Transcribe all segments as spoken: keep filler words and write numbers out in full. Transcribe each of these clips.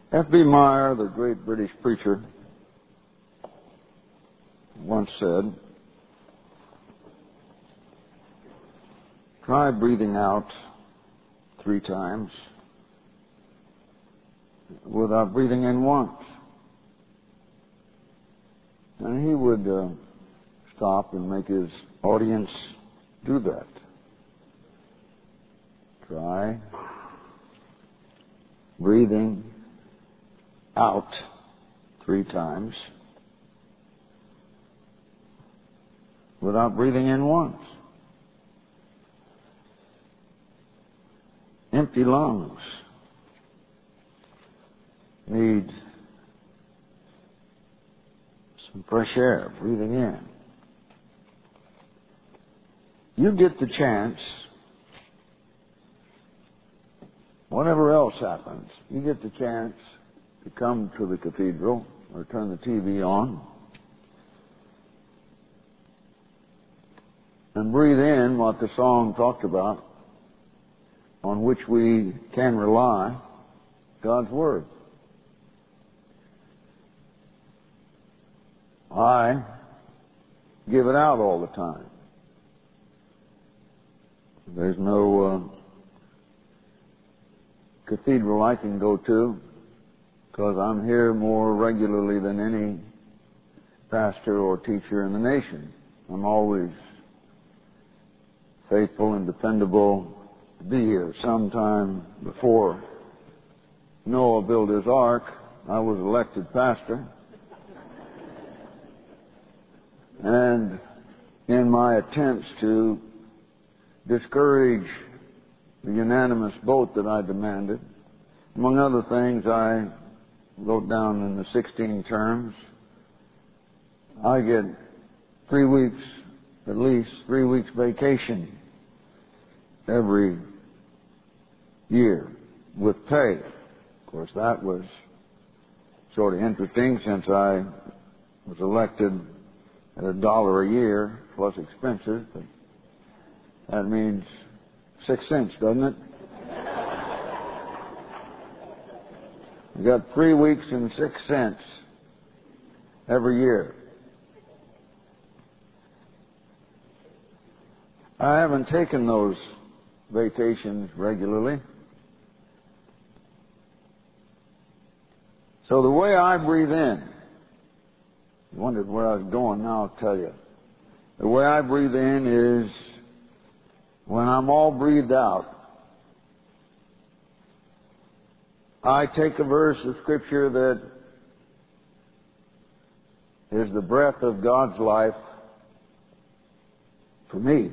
F B Meyer, the great British preacher, once said, try breathing out three times without breathing in once. And he would uh, stop and make his audience do that. Try breathing out three times without breathing in once. Empty lungs need some fresh air, breathing in. You get the chance, whatever else happens, you get the chance to come to the cathedral or turn the T V on and breathe in what the song talked about, on which we can rely, God's Word. I give it out all the time. There's no uh, cathedral I can go to, because I'm here more regularly than any pastor or teacher in the nation. I'm always faithful and dependable to be here. Sometime before Noah built his ark, I was elected pastor. And in my attempts to discourage the unanimous vote that I demanded, among other things, I wrote down in the sixteen terms, I get three weeks, at least three weeks vacation every year with pay. Of course, that was sort of interesting since I was elected at a dollar a year plus expenses, but that means six cents, doesn't it? You got three weeks and six cents every year. I haven't taken those vacations regularly. So the way I breathe in, you wondered where I was going, now I'll tell you. The way I breathe in is when I'm all breathed out, I take a verse of Scripture that is the breath of God's life for me.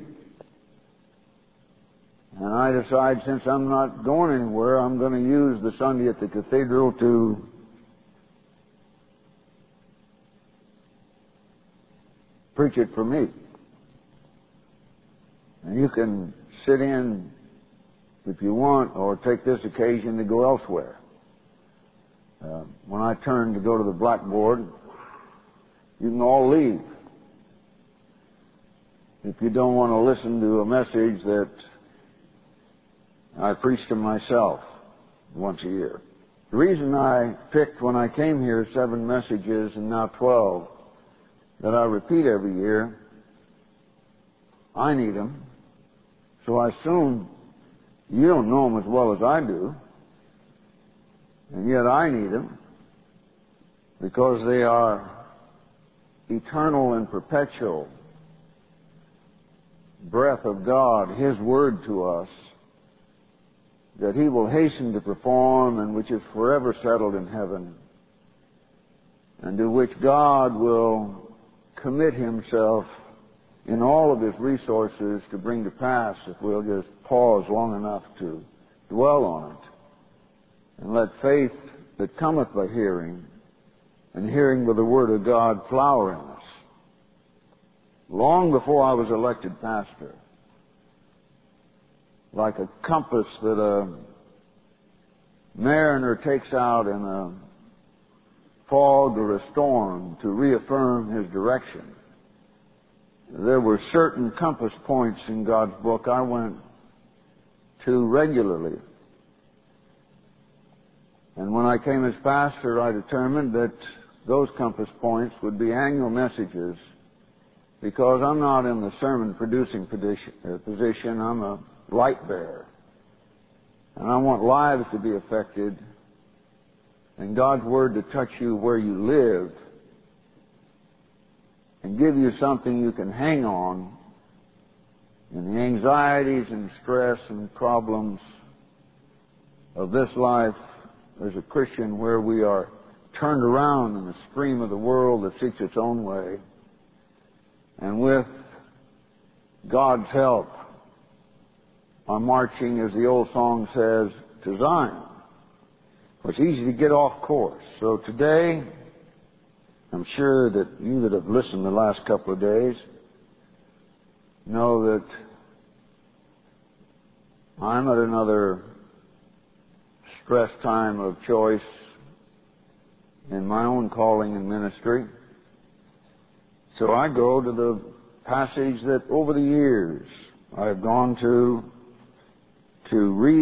And I decide, since I'm not going anywhere, I'm going to use the Sunday at the cathedral to preach it for me. And you can sit in if you want, or take this occasion to go elsewhere. Uh, when I turn to go to the blackboard, you can all leave if you don't want to listen to a message that I preach to myself once a year. The reason I picked, when I came here, seven messages and now twelve that I repeat every year, I need them. So I assume you don't know them as well as I do, and yet I need them because they are eternal and perpetual breath of God, His Word to us, that He will hasten to perform and which is forever settled in heaven, and to which God will commit Himself in all of His resources to bring to pass if we'll just pause long enough to dwell on it and let faith that cometh by hearing and hearing with the Word of God flower in us. Long before I was elected pastor, like a compass that a mariner takes out in a fog or a storm to reaffirm his direction, there were certain compass points in God's book I went to regularly And when I came as pastor, I determined that those compass points would be annual messages, because I'm not in the sermon producing position. I'm a light bearer. And I want lives to be affected and God's Word to touch you where you live and give you something you can hang on in the anxieties and stress and problems of this life as a Christian, where we are turned around in the stream of the world that seeks its own way. And with God's help, are marching, as the old song says, to Zion. It's easy to get off course. So today, I'm sure that you that have listened the last couple of days know that I'm at another stress time of choice in my own calling and ministry. So I go to the passage that over the years I've gone to to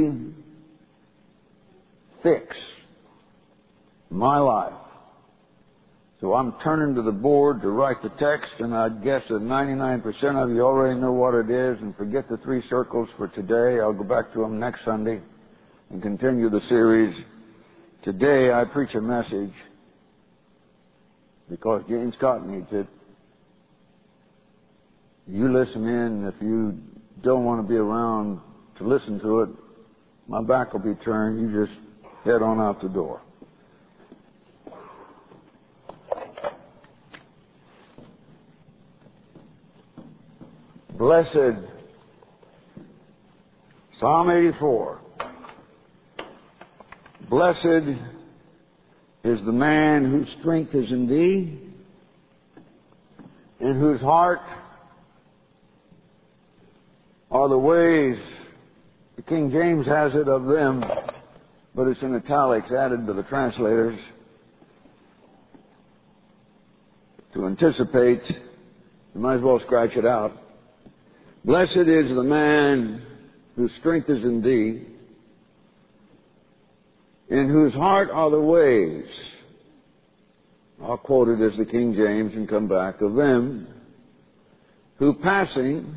re-fix my life. So I'm turning to the board to write the text, and I guess that ninety-nine percent of you already know what it is, and forget the three circles for today. I'll go back to them next Sunday and continue the series. Today I preach a message because James Scott needs it. You listen in. If you don't want to be around to listen to it, my back will be turned. You just head on out the door. Blessed, Psalm eighty-four. Blessed is the man whose strength is in thee, in whose heart are the ways, the King James has it, of them, but it's in italics added by the translators to anticipate. You might as well scratch it out. Blessed is the man whose strength is in thee, in whose heart are the ways. I'll quote it as the King James and come back. Of them who passing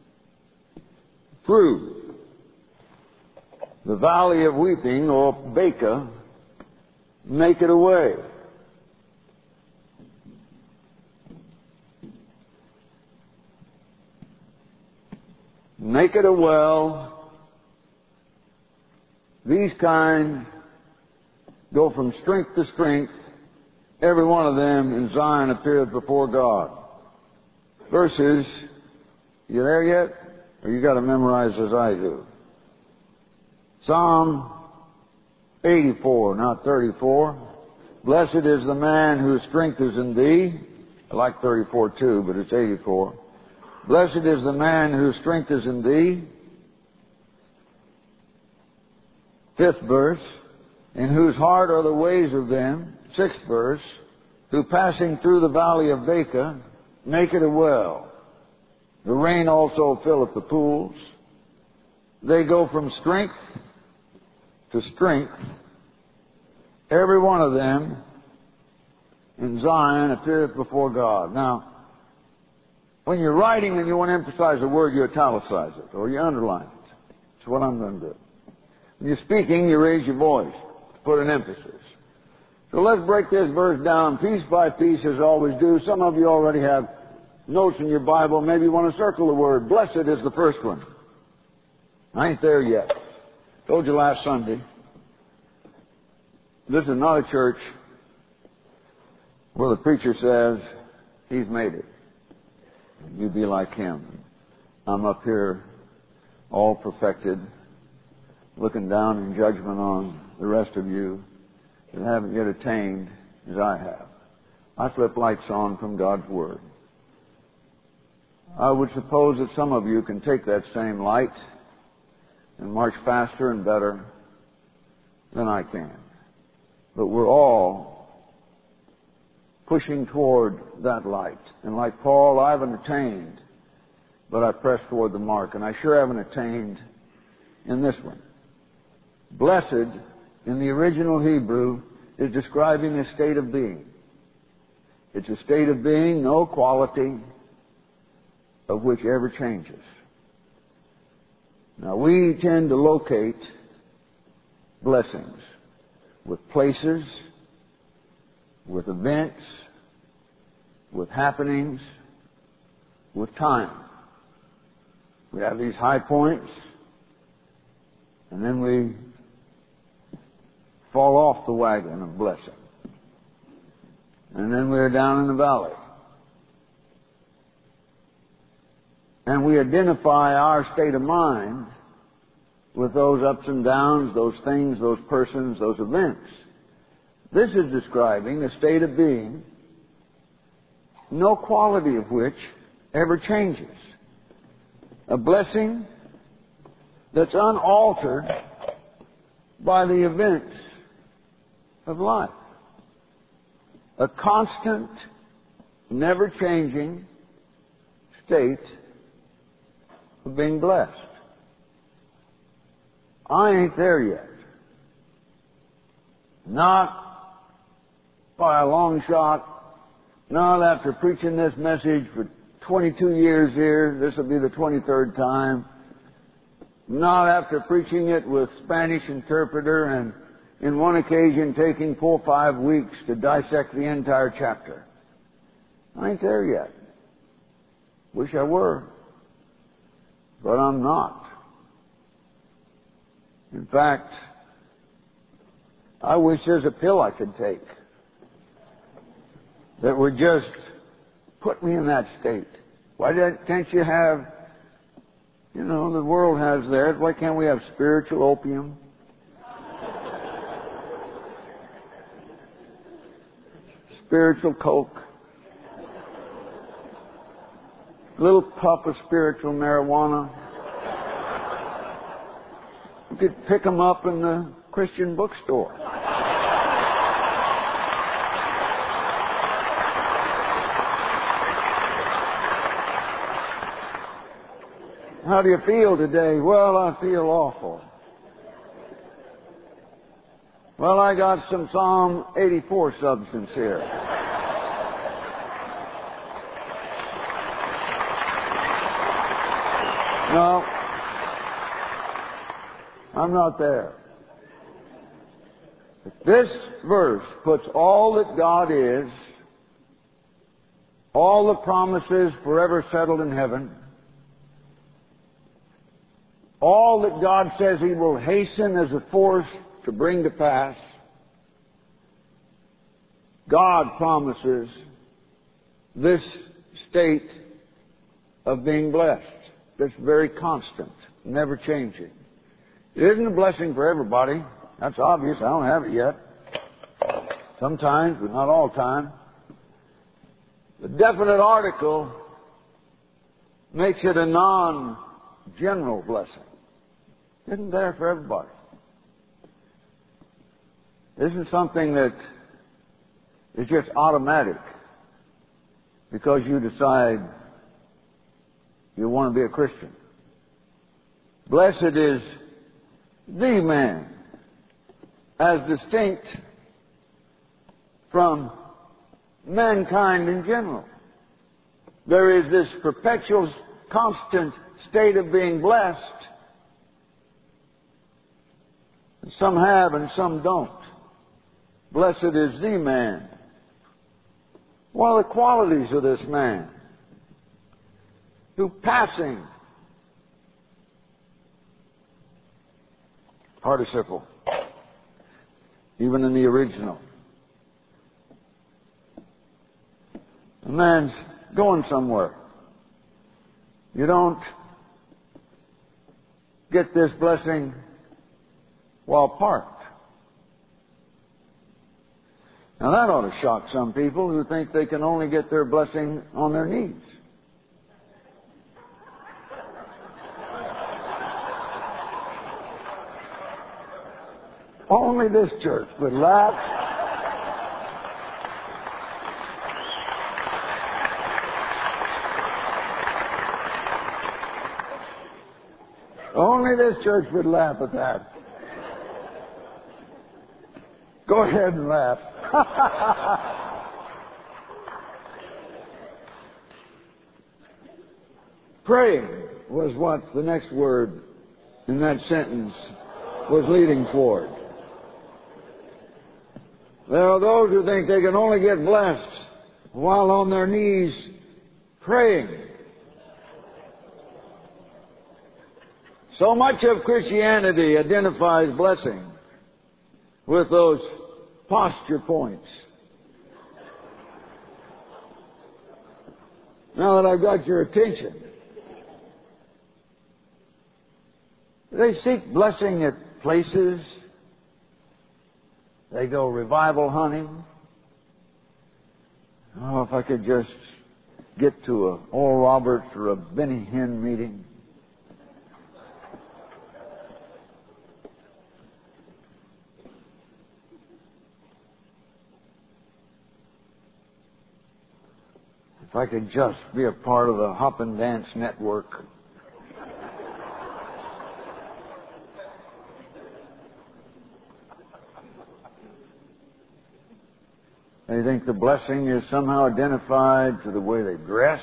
through the valley of weeping, or Baca, make it away. Make it a well. These kind go from strength to strength. Every one of them in Zion appeareth before God. Verses, you there yet? Or you got to memorize as I do? Psalm eighty-four, not thirty-four. Blessed is the man whose strength is in thee. I like thirty-four too, but it's eighty-four. Blessed is the man whose strength is in thee. Fifth verse. In whose heart are the ways of them. Sixth verse. Who passing through the valley of Baca make it a well. The rain also filleth the pools. They go from strength to strength. Every one of them in Zion appeareth before God. Now, when you're writing and you want to emphasize a word, you italicize it or you underline it. That's what I'm going to do. When you're speaking, you raise your voice to put an emphasis. So let's break this verse down piece by piece, as I always do. Some of you already have notes in your Bible. Maybe you want to circle the word. Blessed is the first one. I ain't there yet. Told you last Sunday, this is not a church where the preacher says he's made it. You be like him. I'm up here all perfected, looking down in judgment on the rest of you that haven't yet attained as I have. I flip lights on from God's Word. I would suppose that some of you can take that same light and march faster and better than I can. But we're all pushing toward that light. And like Paul, I haven't attained, but I press toward the mark. And I sure haven't attained in this one. Blessed in the original Hebrew is describing a state of being. It's a state of being, no quality of which ever changes. Now, we tend to locate blessings with places, with events, with happenings, with time. We have these high points, and then we fall off the wagon of blessing. And then we're down in the valley. And we identify our state of mind with those ups and downs, those things, those persons, those events. This is describing a state of being, no quality of which ever changes. A blessing that's unaltered by the events of life. A constant, never changing state of being blessed. I ain't there yet. Not by a long shot. Not after preaching this message for twenty-two years here. This will be the twenty-third time. Not after preaching it with Spanish interpreter and in one occasion taking four or five weeks to dissect the entire chapter. I ain't there yet. Wish I were. But I'm not. In fact, I wish there's a pill I could take that would just put me in that state. Why can't you have, you know, the world has theirs. Why can't we have spiritual opium? Spiritual coke. A little puff of spiritual marijuana. You could pick them up in the Christian bookstore. How do you feel today? Well, I feel awful. Well, I got some Psalm eighty-four substance here. No, I'm not there. This verse puts all that God is, all the promises forever settled in heaven, all that God says He will hasten as a force to bring to pass. God promises this state of being blessed. That's very constant, never changing. It isn't a blessing for everybody. That's obvious. I don't have it yet. Sometimes, but not all the time. The definite article makes it a non-general blessing. It isn't there for everybody. It isn't something that is just automatic because you decide you want to be a Christian. Blessed is the man, as distinct from mankind in general. There is this perpetual, constant state of being blessed. Some have and some don't. Blessed is the man. What are the qualities of this man? Who passing, participle, even in the original. A man's going somewhere. You don't get this blessing while parked. Now that ought to shock some people who think they can only get their blessing on their knees. Only this church would laugh. Only this church would laugh at that. Go ahead and laugh. Praying was what the next word in that sentence was leading toward. There are those who think they can only get blessed while on their knees praying. So much of Christianity identifies blessing with those posture points. Now that I've got your attention, they seek blessing at places. They go revival hunting. Oh, if I could just get to a Oral Roberts or a Benny Hinn meeting. If I could just be a part of the Hop and Dance Network. They think the blessing is somehow identified to the way they dress.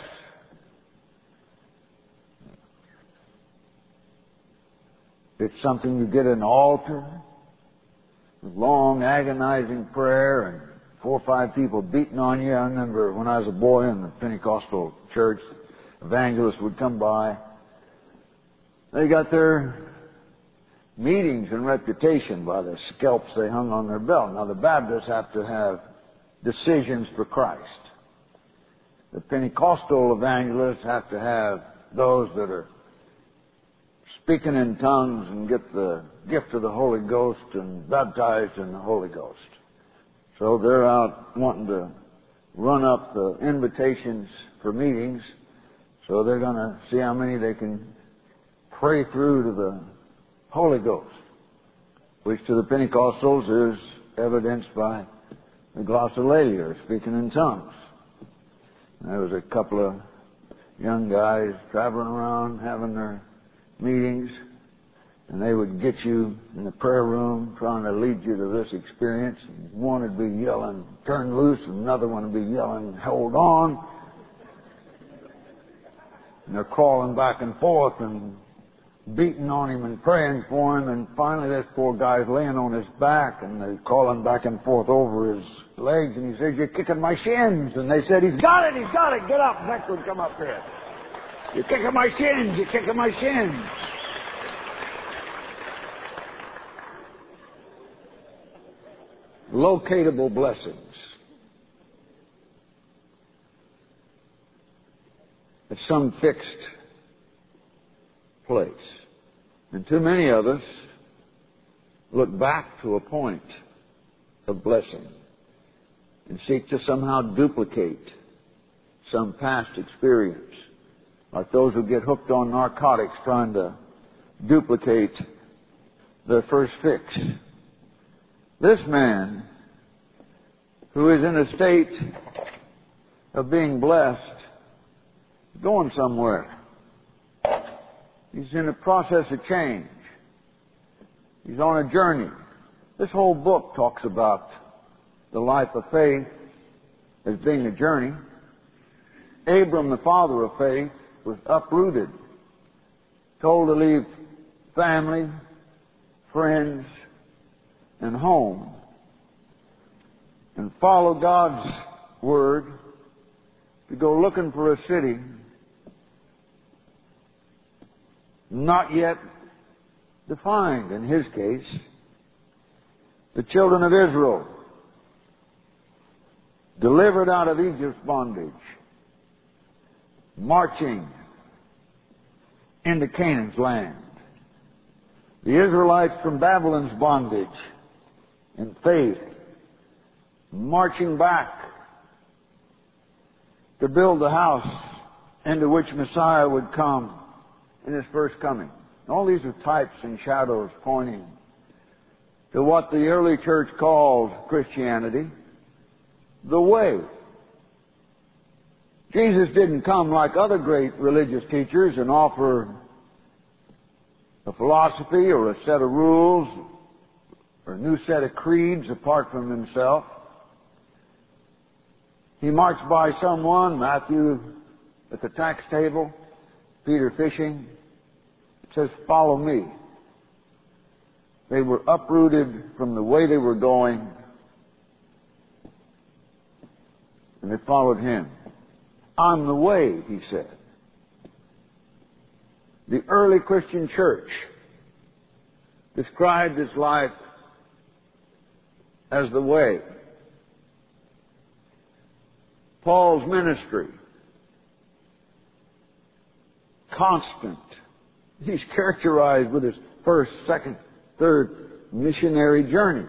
It's something you get at an altar with long, agonizing prayer and four or five people beating on you. I remember when I was a boy in the Pentecostal church, evangelists would come by. They got their meetings and reputation by the scalps they hung on their belt. Now the Baptists have to have decisions for Christ. The Pentecostal evangelists have to have those that are speaking in tongues and get the gift of the Holy Ghost and baptized in the Holy Ghost. So they're out wanting to run up the invitations for meetings. So they're going to see how many they can pray through to the Holy Ghost, which to the Pentecostals is evidenced by the glossolalia, or speaking in tongues. There was a couple of young guys traveling around having their meetings, and they would get you in the prayer room trying to lead you to this experience. One would be yelling, turn loose, and another one would be yelling, hold on. And they're crawling back and forth and beating on him and praying for him, and finally this poor guy's laying on his back, and they're crawling back and forth over his legs, and he says, you're kicking my shins. And they said, he's got it, he's got it, get up. Next would come up here. You're kicking my shins, you're kicking my shins. Locatable blessings. At some fixed place. And too many of us look back to a point of blessing and seek to somehow duplicate some past experience, like those who get hooked on narcotics trying to duplicate their first fix. This man, who is in a state of being blessed, is going somewhere. He's in a process of change. He's on a journey. This whole book talks about the life of faith as being a journey. Abram, the father of faith, was uprooted, told to leave family, friends, and home, and follow God's word to go looking for a city not yet defined. In his case, the children of Israel, delivered out of Egypt's bondage, marching into Canaan's land. The Israelites from Babylon's bondage in faith, marching back to build the house into which Messiah would come in His first coming. All these are types and shadows pointing to what the early church called Christianity, the way. Jesus didn't come like other great religious teachers and offer a philosophy or a set of rules or a new set of creeds apart from himself. He marched by someone, Matthew at the tax table, Peter fishing. It says, "Follow me." They were uprooted from the way they were going, and they followed him. "I'm the way," he said. The early Christian church described his life as the way. Paul's ministry, constant. He's characterized with his first, second, third missionary journeys.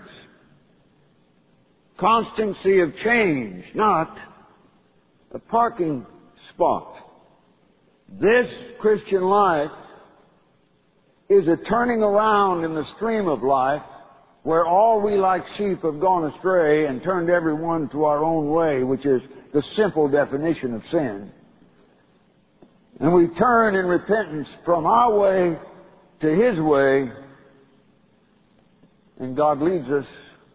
Constancy of change, not a parking spot. This Christian life is a turning around in the stream of life where all we like sheep have gone astray and turned everyone to our own way, which is the simple definition of sin. And we turn in repentance from our way to His way, and God leads us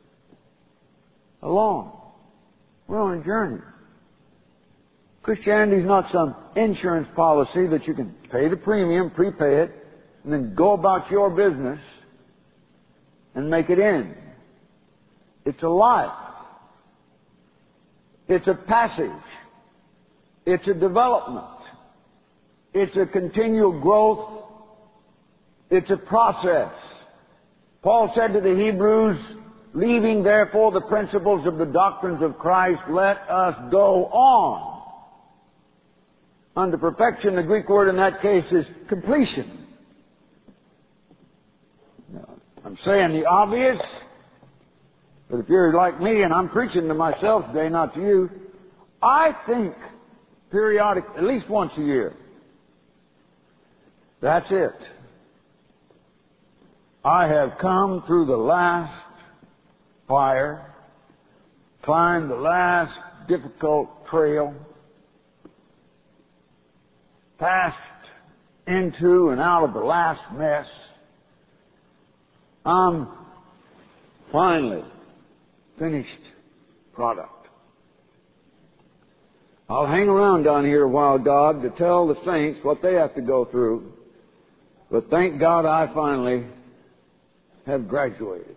along. We're on a journey. Christianity is not some insurance policy that you can pay the premium, prepay it, and then go about your business and make it end. It's a life. It's a passage. It's a development. It's a continual growth. It's a process. Paul said to the Hebrews, "Leaving therefore the principles of the doctrines of Christ, let us go on." Unto perfection, the Greek word in that case is completion. Now, I'm saying the obvious, but if you're like me and I'm preaching to myself today, not to you, I think periodic, at least once a year, that's it. I have come through the last fire, climbed the last difficult trail, passed into and out of the last mess. I'm finally finished product. I'll hang around down here a while, God, to tell the saints what they have to go through. But thank God I finally have graduated.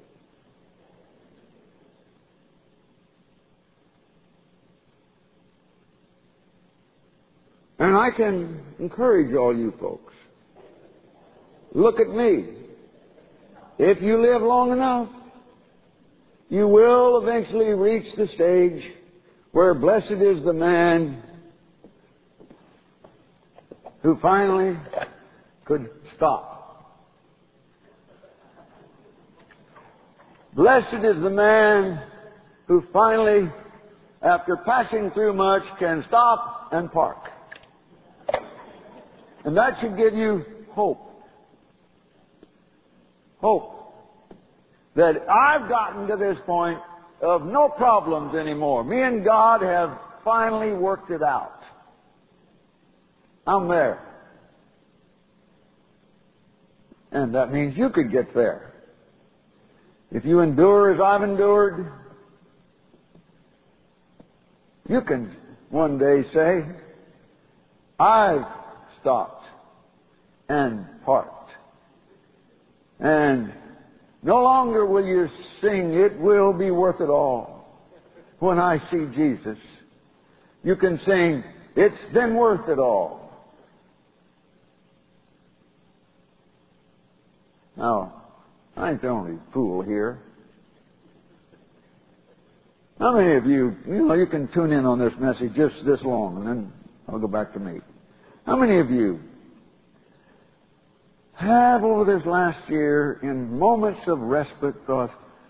And I can encourage all you folks. Look at me. If you live long enough, you will eventually reach the stage where blessed is the man who finally could stop. Blessed is the man who finally, after passing through much, can stop and park. And that should give you hope. Hope. That I've gotten to this point of no problems anymore. Me and God have finally worked it out. I'm there. And that means you could get there. If you endure as I've endured, you can one day say, I've stopped and parked. And no longer will you sing, "It will be worth it all," when I see Jesus. You can sing, "It's been worth it all." Now, I ain't the only fool here. How many of you, you know, you can tune in on this message just this long, and then I'll go back to me. How many of you have over this last year, in moments of respite, thought,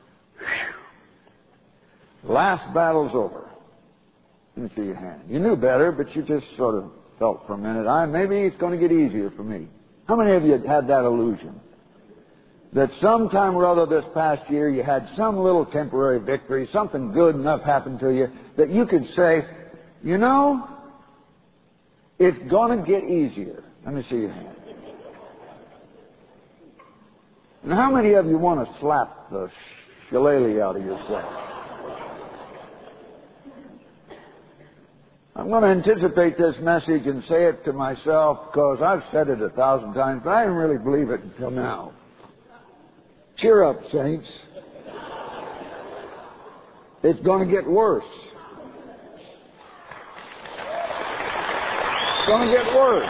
"Phew, last battle's over"? Let me see your hand. You knew better, but you just sort of felt for a minute, I maybe it's going to get easier for me. How many of you had that illusion? That sometime or other this past year you had some little temporary victory, something good enough happened to you that you could say, you know, it's going to get easier. Let me see your hand. And how many of you want to slap the shillelagh out of yourself. I'm going to anticipate this message and say it to myself because I've said it a thousand times, but I didn't really believe it until now. Cheer up, saints. It's going to get worse. It's going to get worse.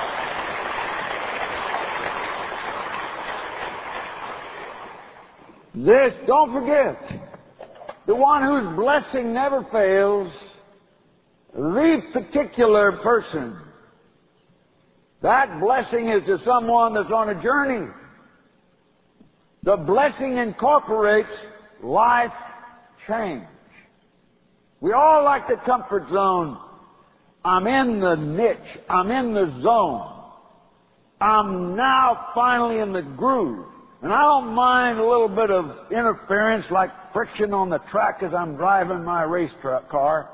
This, don't forget, the one whose blessing never fails, the particular person. That blessing is to someone that's on a journey. The blessing incorporates life change. We all like the comfort zone. I'm in the niche. I'm in the zone. I'm now finally in the groove. And I don't mind a little bit of interference like friction on the track as I'm driving my race truck car.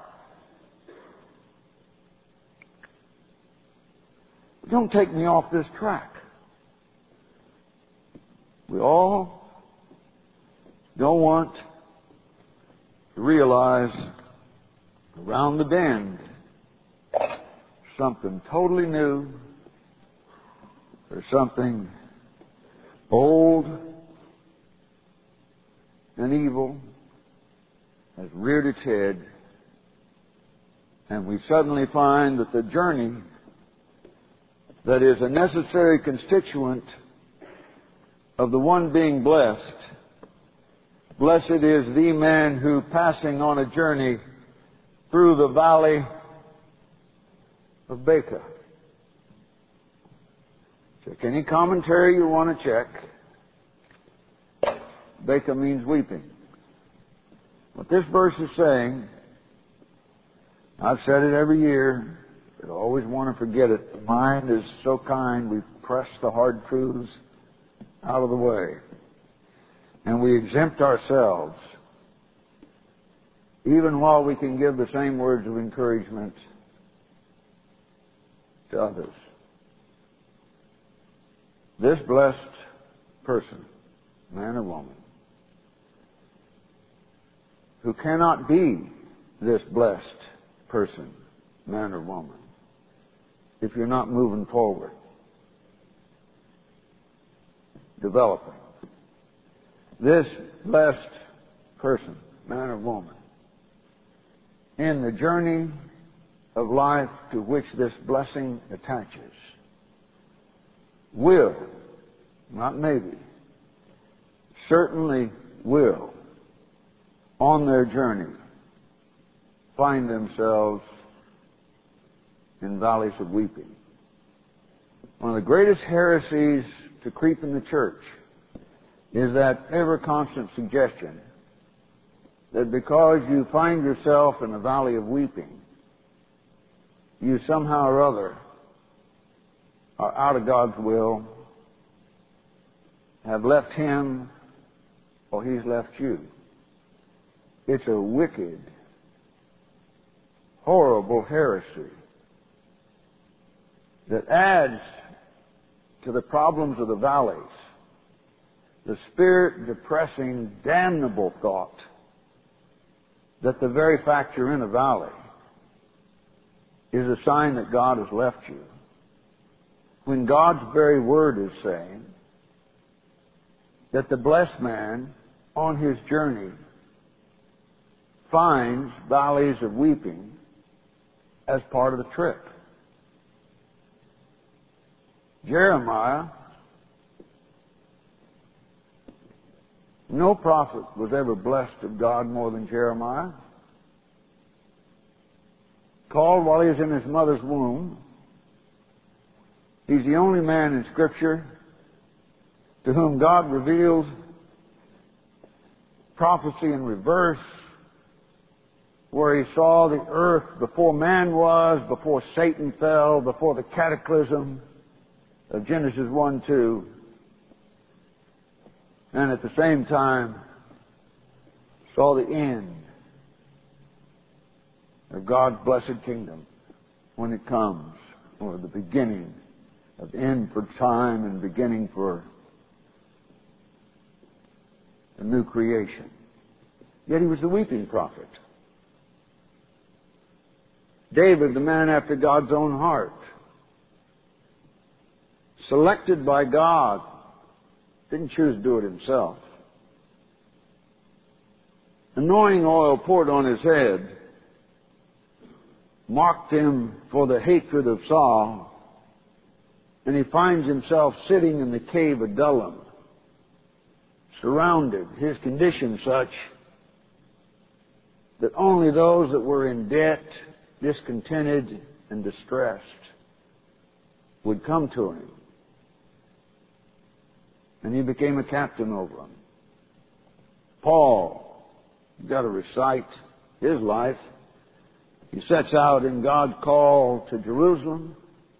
Don't take me off this track. We all don't want to realize around the bend something totally new or something old and evil has reared its head, and we suddenly find that the journey that is a necessary constituent of the one being blessed. Blessed is the man who, passing on a journey through the valley of Baca. Check any commentary you want to check. Baca means weeping. What this verse is saying, I've said it every year, but I always want to forget it. The mind is so kind, we press the hard truths out of the way. And we exempt ourselves, even while we can give the same words of encouragement to others. This blessed person, man or woman, who cannot be this blessed person, man or woman, if you're not moving forward, developing. This blessed person, man or woman, in the journey of life to which this blessing attaches, will, not maybe, certainly will, on their journey, find themselves in valleys of weeping. One of the greatest heresies to creep in the church is that ever constant suggestion that because you find yourself in a valley of weeping, you somehow or other are out of God's will, have left Him, or He's left you. It's a wicked, horrible heresy that adds to the problems of the valleys the spirit-depressing, damnable thought that the very fact you're in a valley is a sign that God has left you, when God's very word is saying that the blessed man on his journey finds valleys of weeping as part of the trip. Jeremiah, no prophet was ever blessed of God more than Jeremiah. Called while he was in his mother's womb. He's the only man in Scripture to whom God revealed prophecy in reverse, where he saw the earth before man was, before Satan fell, before the cataclysm of Genesis one two, and at the same time saw the end of God's blessed kingdom when it comes, or the beginning of end for time and beginning for a new creation. Yet he was the weeping prophet. David, the man after God's own heart, selected by God, didn't choose to do it himself. Anointing oil poured on his head marked him for the hatred of Saul, and he finds himself sitting in the cave of Adullam, surrounded, his condition such that only those that were in debt, discontented, and distressed would come to him. And he became a captain over them. Paul, you've got to recite his life. He sets out in God's call to Jerusalem,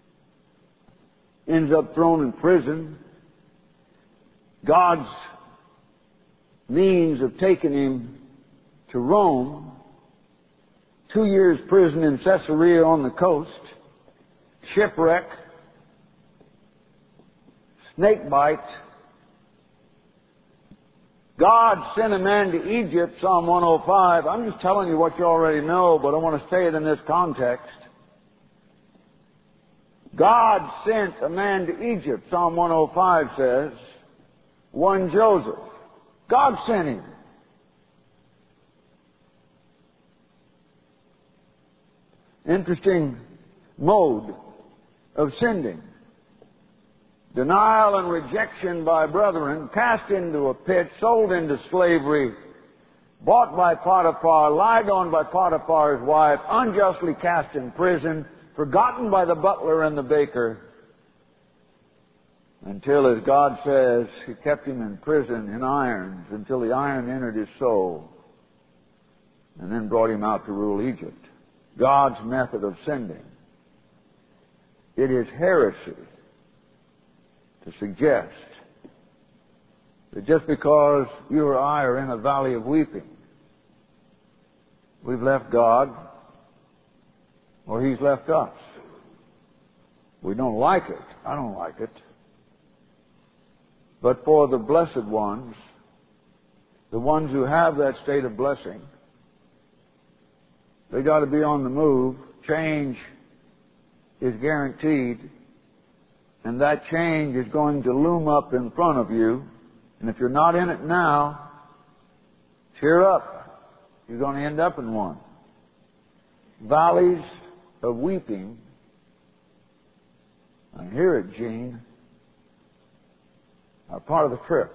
ends up thrown in prison. God's means of taking him to Rome, two years prison in Caesarea on the coast, shipwreck, snake bite. God sent a man to Egypt, Psalm one oh five. I'm just telling you what you already know, but I want to say it in this context. God sent a man to Egypt, Psalm one oh five says, one Joseph. God sent him. Interesting mode of sending. Denial and rejection by brethren, cast into a pit, sold into slavery, bought by Potiphar, lied on by Potiphar's wife, unjustly cast in prison, forgotten by the butler and the baker, until, as God says, he kept him in prison in irons until the iron entered his soul, and then brought him out to rule Egypt. God's method of sending. It is heresy to suggest that just because you or I are in a valley of weeping, we've left God or He's left us. We don't like it. I don't like it. But for the blessed ones, the ones who have that state of blessing, they got to be on the move. Change is guaranteed. And that change is going to loom up in front of you. And if you're not in it now, cheer up. You're going to end up in one. Valleys of weeping. I hear it, Gene. Are part of the trip.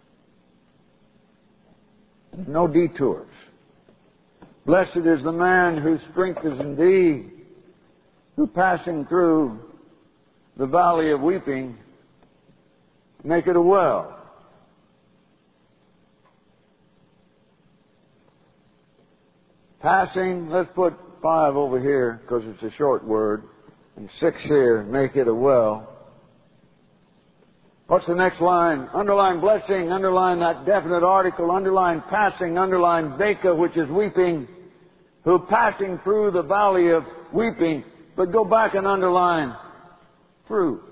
No detours. Blessed is the man whose strength is in thee, who passing through the valley of weeping, make it a well. Passing, let's put five over here because it's a short word, and six here, make it a well. What's the next line? Underline blessing, underline that definite article, underline passing, underline Beka, which is weeping, who passing through the valley of weeping, but go back and underline through.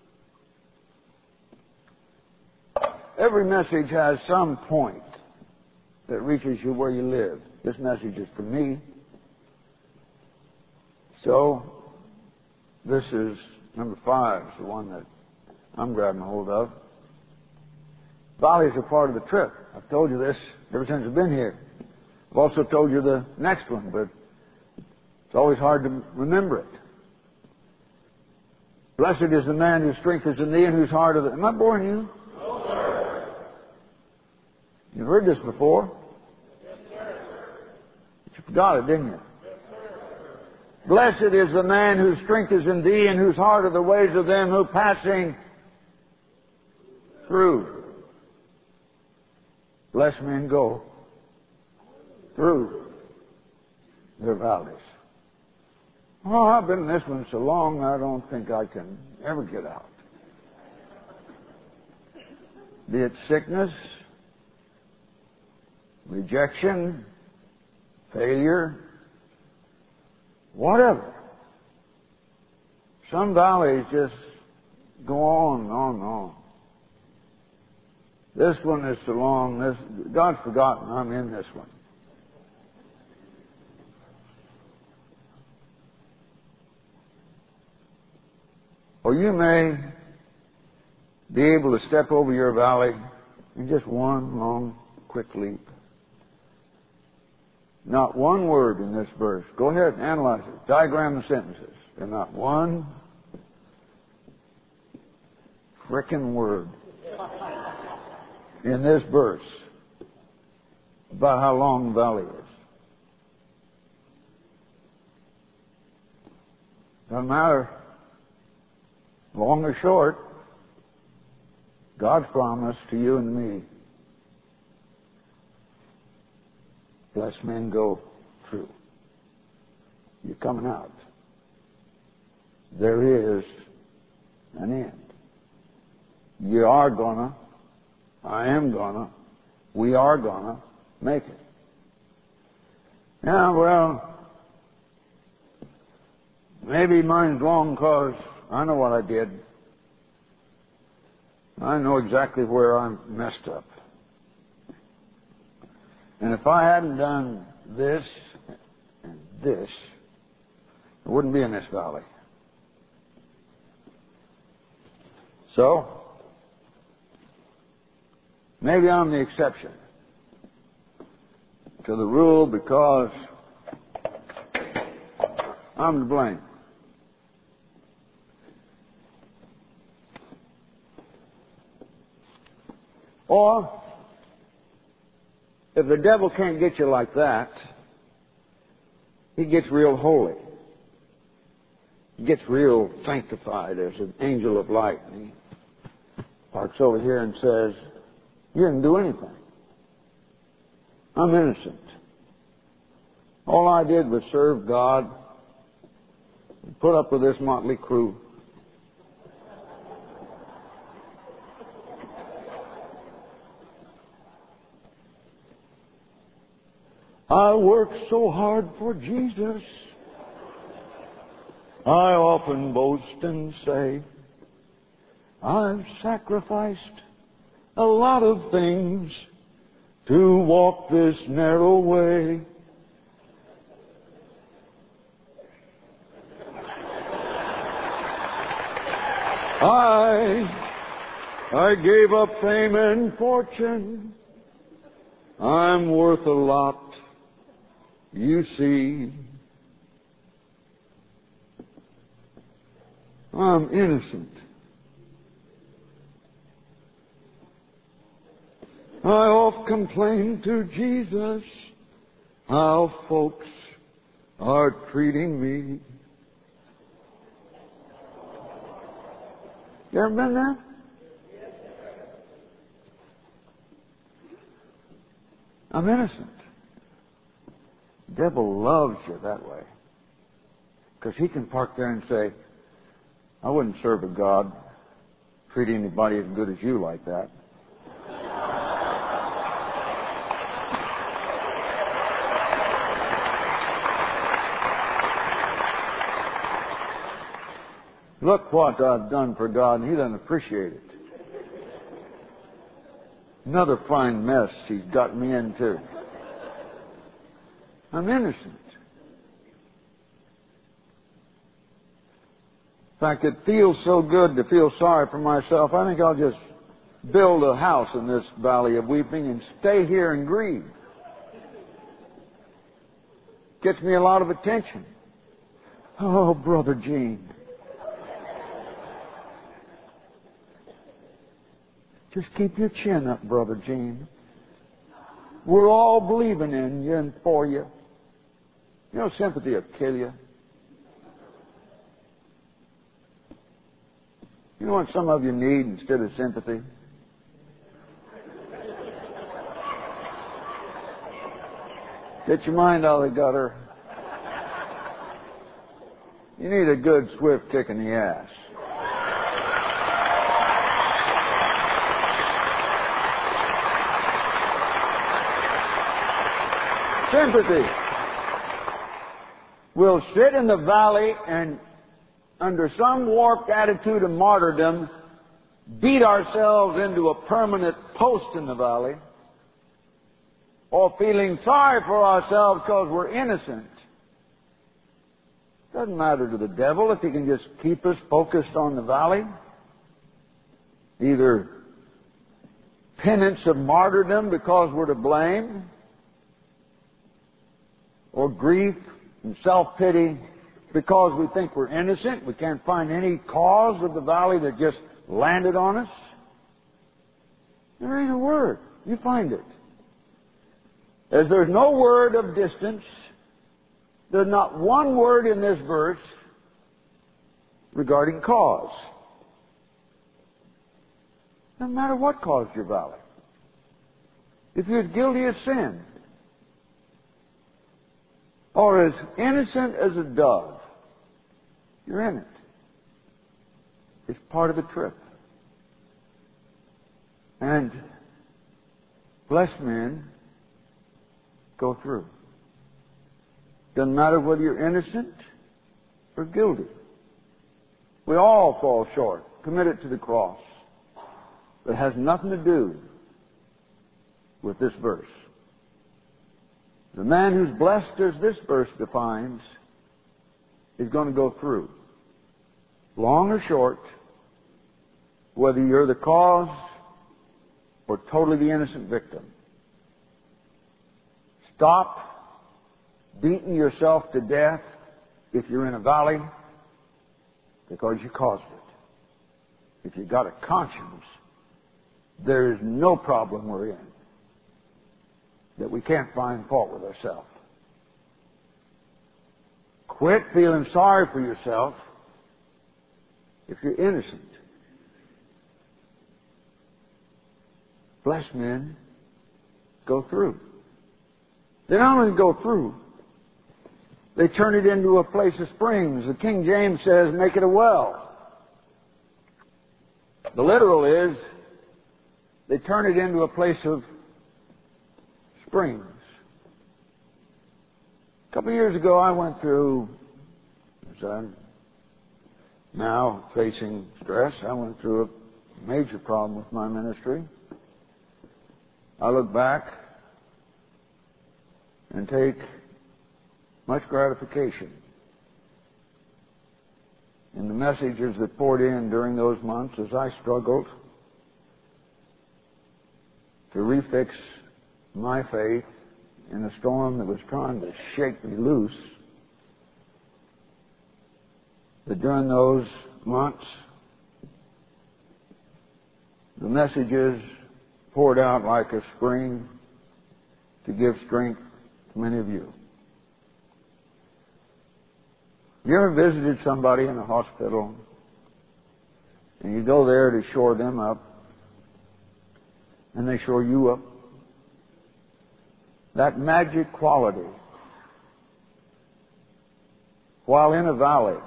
Every message has some point that reaches you where you live. This message is for me. So, this is number five, is the one that I'm grabbing hold of. Valleys are part of the trip. I've told you this ever since I've been here. I've also told you the next one, but it's always hard to remember it. Blessed is the man whose strength is in thee and whose heart is... Am I boring you? No, sir. You've heard this before. Yes, sir. But you forgot it, didn't you? Yes, sir. Blessed is the man whose strength is in thee and whose heart are the ways of them who passing through. Blessed men go through their valleys. Oh, I've been in this one so long, I don't think I can ever get out. Be it sickness, rejection, failure, whatever. Some valleys just go on and on and on. This one is so long. This, God's forgotten I'm in this one. Or you may be able to step over your valley in just one long, quick leap. Not one word in this verse. Go ahead and analyze it. Diagram the sentences. There's not one frickin' word in this verse about how long the valley is. Doesn't matter, long or short, God's promise to you and me. Blessed men go through. You're coming out. There is an end. You are gonna, I am gonna, we are gonna make it. Yeah, well, maybe mine's long because I know what I did. I know exactly where I messed up. And if I hadn't done this and this, I wouldn't be in this valley. So, maybe I'm the exception to the rule because I'm to blame. Or, if the devil can't get you like that, he gets real holy. He gets real sanctified as an angel of light. And he parks over here and says, you didn't do anything. I'm innocent. All I did was serve God and put up with this motley crew. I work so hard for Jesus. I often boast and say, I've sacrificed a lot of things to walk this narrow way. I, I gave up fame and fortune. I'm worth a lot. You see, I'm innocent. I oft complain to Jesus how folks are treating me. You ever been there? I'm innocent. The devil loves you that way. Because he can park there and say, I wouldn't serve a God, treat anybody as good as you like that. Look what I've done for God, and he doesn't appreciate it. Another fine mess he's got me into. I'm innocent. In fact, it feels so good to feel sorry for myself. I think I'll just build a house in this valley of weeping and stay here and grieve. Gets me a lot of attention. Oh, Brother Gene. Just keep your chin up, Brother Gene. We're all believing in you and for you. You know, sympathy will kill you. You know what some of you need instead of sympathy? Get your mind out of the gutter. You need a good, swift kick in the ass. Sympathy. We'll sit in the valley and, under some warped attitude of martyrdom, beat ourselves into a permanent post in the valley, or feeling sorry for ourselves because we're innocent. Doesn't matter to the devil if he can just keep us focused on the valley. Either penance of martyrdom because we're to blame, or grief and self-pity because we think we're innocent. We can't find any cause of the valley that just landed on us. There ain't a word. You find it. As there's no word of distance, there's not one word in this verse regarding cause. No matter what caused your valley. If you're guilty of sin, or as innocent as a dove, you're in it. It's part of the trip. And blessed men go through. Doesn't matter whether you're innocent or guilty. We all fall short. Commit it to the cross. But it has nothing to do with this verse. The man who's blessed, as this verse defines, is going to go through. Long or short, whether you're the cause or totally the innocent victim. Stop beating yourself to death if you're in a valley because you caused it. If you've got a conscience, there is no problem we're in that we can't find fault with ourselves. Quit feeling sorry for yourself if you're innocent. Blessed men go through. They not only go through, they turn it into a place of springs. The King James says, make it a well. The literal is, they turn it into a place of springs. A couple of years ago, I went through, as I'm now facing stress, I went through a major problem with my ministry. I look back and take much gratification in the messages that poured in during those months as I struggled to refix my faith in a storm that was trying to shake me loose. But during those months, the messages poured out like a spring to give strength to many of you. Have you ever visited somebody in a hospital and you go there to shore them up and they shore you up? That magic quality, while in a valley,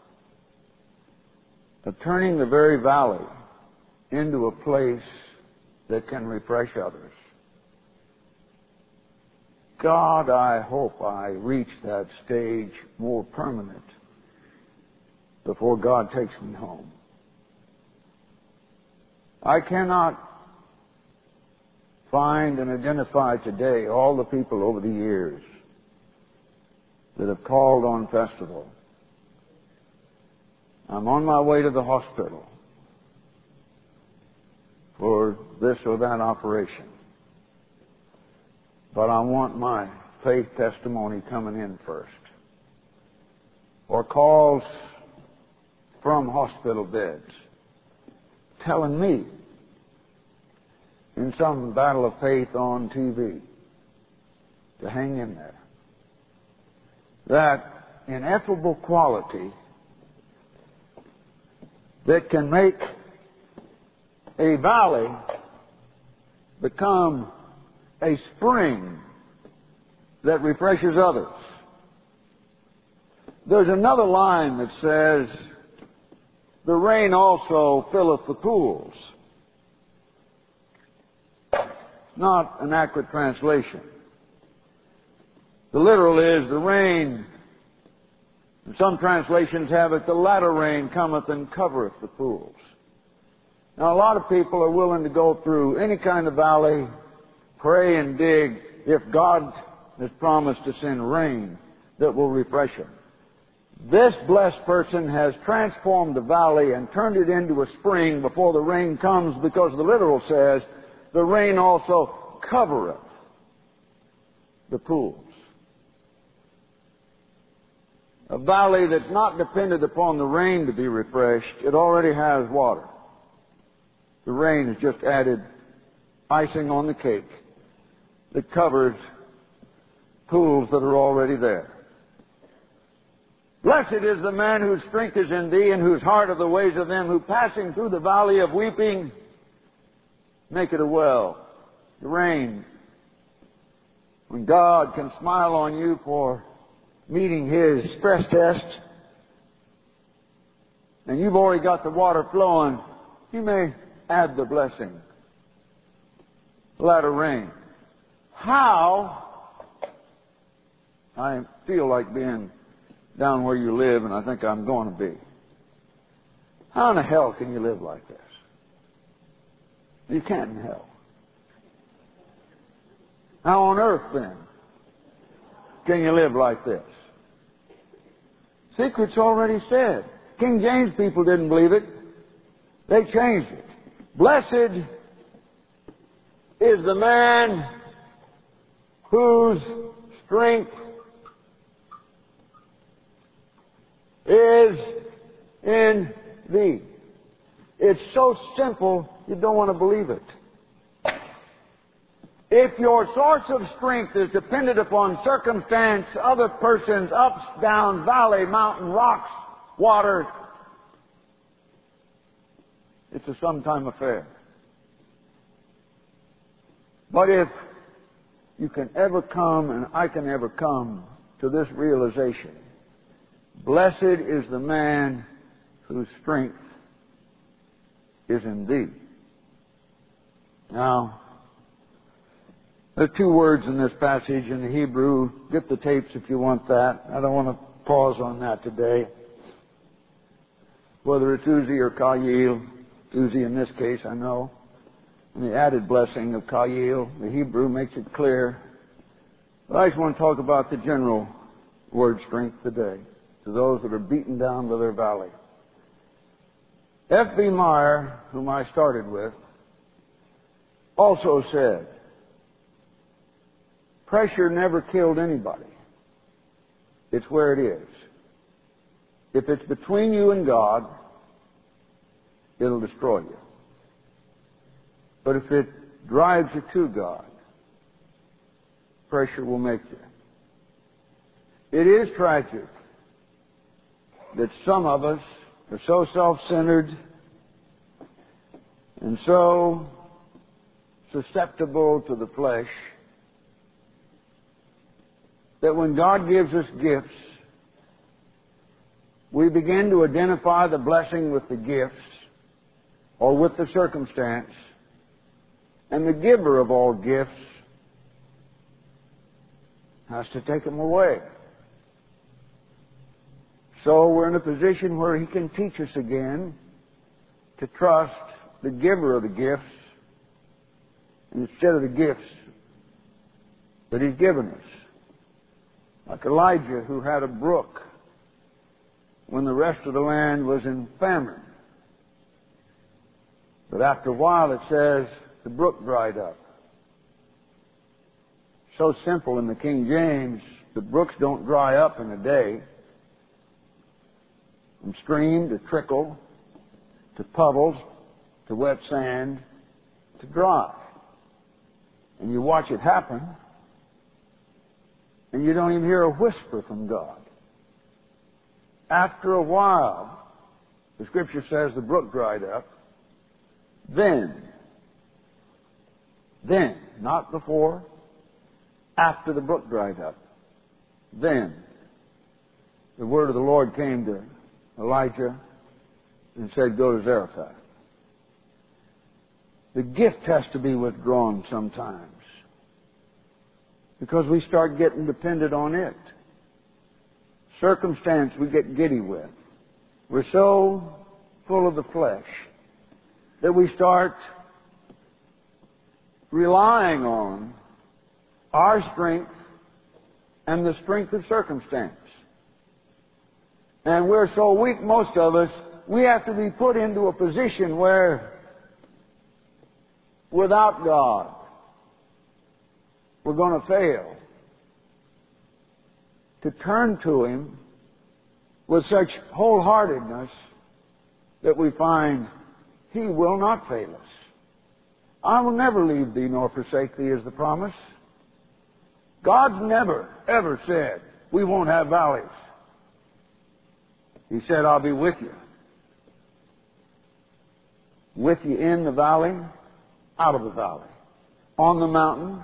of turning the very valley into a place that can refresh others. God, I hope I reach that stage more permanent before God takes me home. I cannot find and identify today all the people over the years that have called on festival. I'm on my way to the hospital for this or that operation. But I want my faith testimony coming in first. Or calls from hospital beds telling me in some battle of faith on T V to hang in there. That ineffable quality that can make a valley become a spring that refreshes others. There's another line that says, the rain also filleth the pools. Not an accurate translation. The literal is, the rain, and some translations have it, the latter rain cometh and covereth the pools. Now, a lot of people are willing to go through any kind of valley, pray and dig, if God has promised to send rain that will refresh them. This blessed person has transformed the valley and turned it into a spring before the rain comes, because the literal says, the rain also covereth the pools. A valley that's not dependent upon the rain to be refreshed, it already has water. The rain has just added icing on the cake that covers pools that are already there. Blessed is the man whose strength is in thee, and whose heart are the ways of them who, passing through the valley of weeping, make it a well. The rain. When God can smile on you for meeting His stress test, and you've already got the water flowing, He may add the blessing. Latter rain. How? I feel like being down where you live, and I think I'm going to be. How in the hell can you live like this? You can't in hell. How on earth, then, can you live like this? Secret's already said. King James people didn't believe it. They changed it. Blessed is the man whose strength is in thee. It's so simple, you don't want to believe it. If your source of strength is dependent upon circumstance, other persons, ups, downs, valley, mountain, rocks, water, it's a sometime affair. But if you can ever come, and I can ever come to this realization, blessed is the man whose strength is in thee. Now, there are two words in this passage in the Hebrew. Get the tapes if you want that. I don't want to pause on that today. Whether it's Uzi or Kayil, Uzi in this case, I know. And the added blessing of Kayil, the Hebrew makes it clear. But I just want to talk about the general word strength today, to those that are beaten down to their valley. F B Meyer, whom I started with, also said, pressure never killed anybody. It's where it is. If it's between you and God, it'll destroy you. But if it drives you to God, pressure will make you. It is tragic that some of us are so self-centered and so susceptible to the flesh that when God gives us gifts, we begin to identify the blessing with the gifts or with the circumstance, and the giver of all gifts has to take them away. So we're in a position where He can teach us again to trust the giver of the gifts instead of the gifts that He's given us. Like Elijah, who had a brook when the rest of the land was in famine. But after a while it says the brook dried up. So simple in the King James, the brooks don't dry up in a day. From stream to trickle, to puddles, to wet sand, to dry. And you watch it happen, and you don't even hear a whisper from God. After a while, the Scripture says the brook dried up. Then, then, not before, after the brook dried up, then the word of the Lord came to Elijah and said, go to Zarephath. The gift has to be withdrawn sometimes because we start getting dependent on it. Circumstance we get giddy with. We're so full of the flesh that we start relying on our strength and the strength of circumstance. And we're so weak, most of us, we have to be put into a position where, without God, we're going to fail. To turn to Him with such wholeheartedness that we find He will not fail us. I will never leave thee nor forsake thee is the promise. God's never, ever said, we won't have valleys. He said, I'll be with you. With you in the valley, out of the valley. On the mountain,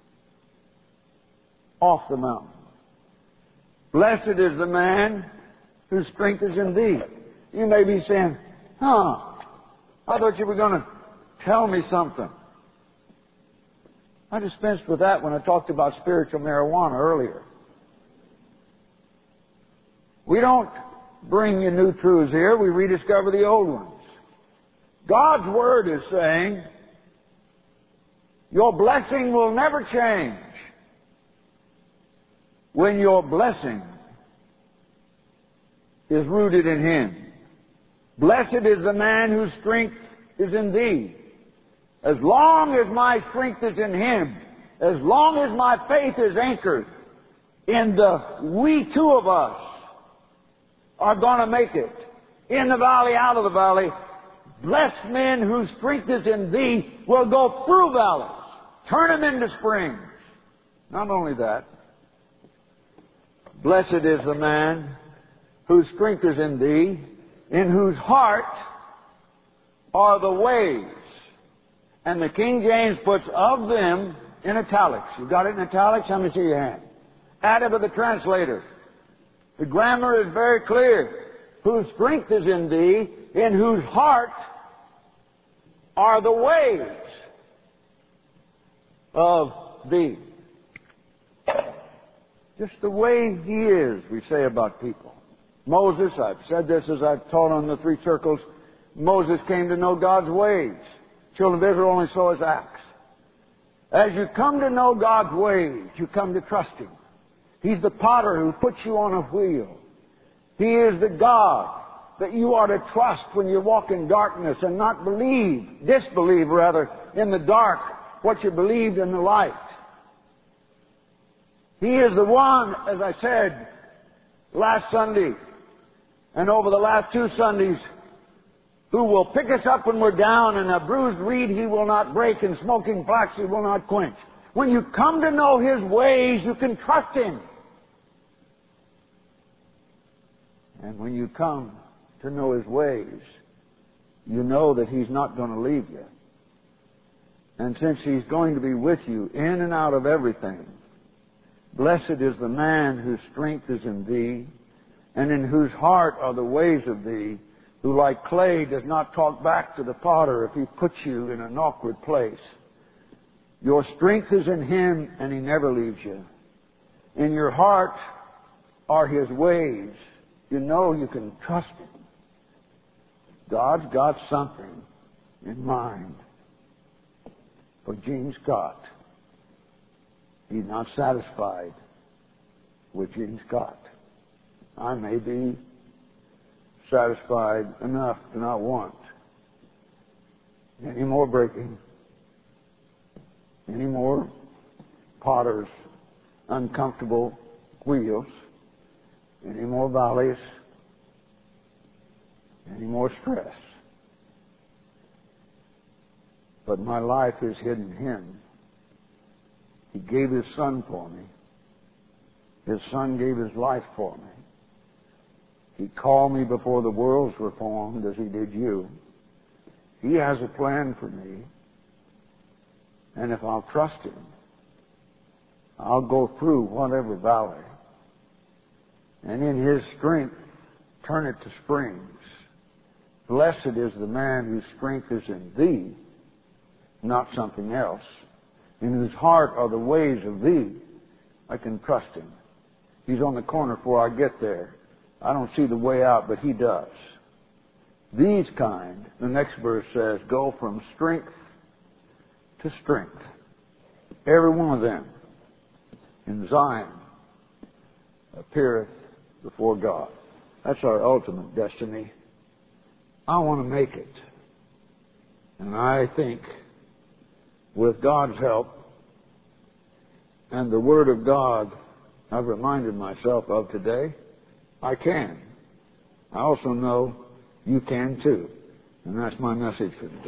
off the mountain. Blessed is the man whose strength is in thee. You may be saying, huh, I thought you were going to tell me something. I dispensed with that when I talked about spiritual marijuana earlier. We don't bring you new truths here. We rediscover the old ones. God's Word is saying, your blessing will never change when your blessing is rooted in Him. Blessed is the man whose strength is in thee. As long as my strength is in Him, as long as my faith is anchored in the we two of us are going to make it. In the valley, out of the valley, blessed men whose strength is in thee will go through valleys, turn them into springs. Not only that, blessed is the man whose strength is in thee, in whose heart are the ways. And the King James puts of them in italics. You got it in italics? Let me see your hand. Add it to the translator. The grammar is very clear. Whose strength is in thee, in whose heart are the ways of thee. Just the way He is, we say about people. Moses, I've said this as I've taught on the three circles, Moses came to know God's ways. Children of Israel only saw His acts. As you come to know God's ways, you come to trust Him. He's the potter who puts you on a wheel. He is the God that you are to trust when you walk in darkness and not believe, disbelieve rather, in the dark what you believed in the light. He is the one, as I said last Sunday and over the last two Sundays, who will pick us up when we're down, and a bruised reed He will not break, and smoking flax He will not quench. When you come to know His ways, you can trust Him. And when you come to know His ways, you know that He's not going to leave you. And since He's going to be with you in and out of everything, blessed is the man whose strength is in thee, and in whose heart are the ways of thee, who like clay does not talk back to the potter if he puts you in an awkward place. Your strength is in Him, and He never leaves you. In your heart are His ways. You know you can trust Him. God's got something in mind for Gene Scott. He's not satisfied with Gene Scott. I may be satisfied enough to not want any more breaking, any more potter's uncomfortable wheels, any more valleys, any more stress. But my life is hidden in Him. He gave His Son for me. His Son gave His life for me. He called me before the worlds were formed as He did you. He has a plan for me. And if I'll trust Him, I'll go through whatever valley. And in His strength, turn it to springs. Blessed is the man whose strength is in thee, not something else. In whose heart are the ways of thee. I can trust Him. He's on the corner before I get there. I don't see the way out, but He does. These kind, the next verse says, go from strength to strength. Every one of them in Zion appeareth before God. That's our ultimate destiny. I want to make it. And I think with God's help and the Word of God I've reminded myself of today, I can. I also know you can too. And that's my message for today.